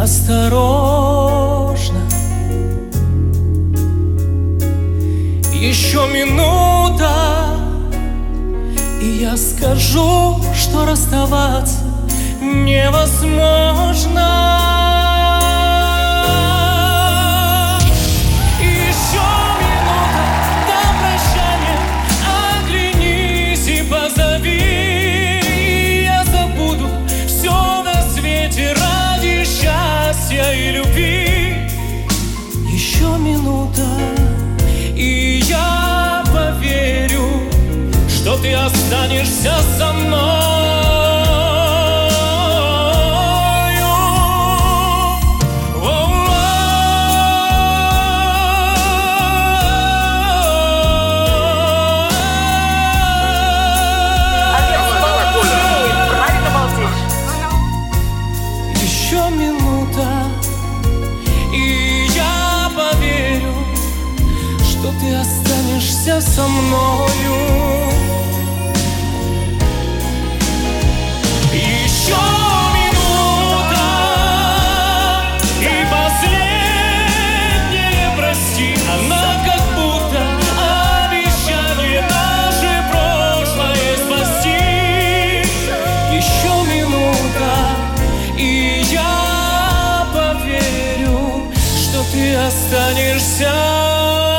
осторожно. Еще минута, и я скажу, что расставаться невозможно. Еще минута до прощания, оглянись и позови, и я забуду все на свете ради счастья и любви. Еще минута, и я поверю, что ты останешься со мной. Еще минута, и я поверю, что ты останешься со мною. Еще минута, и последнее прости. Она как будто обещание наше прошлое спасти. Еще минута, и я поверю, что ты останешься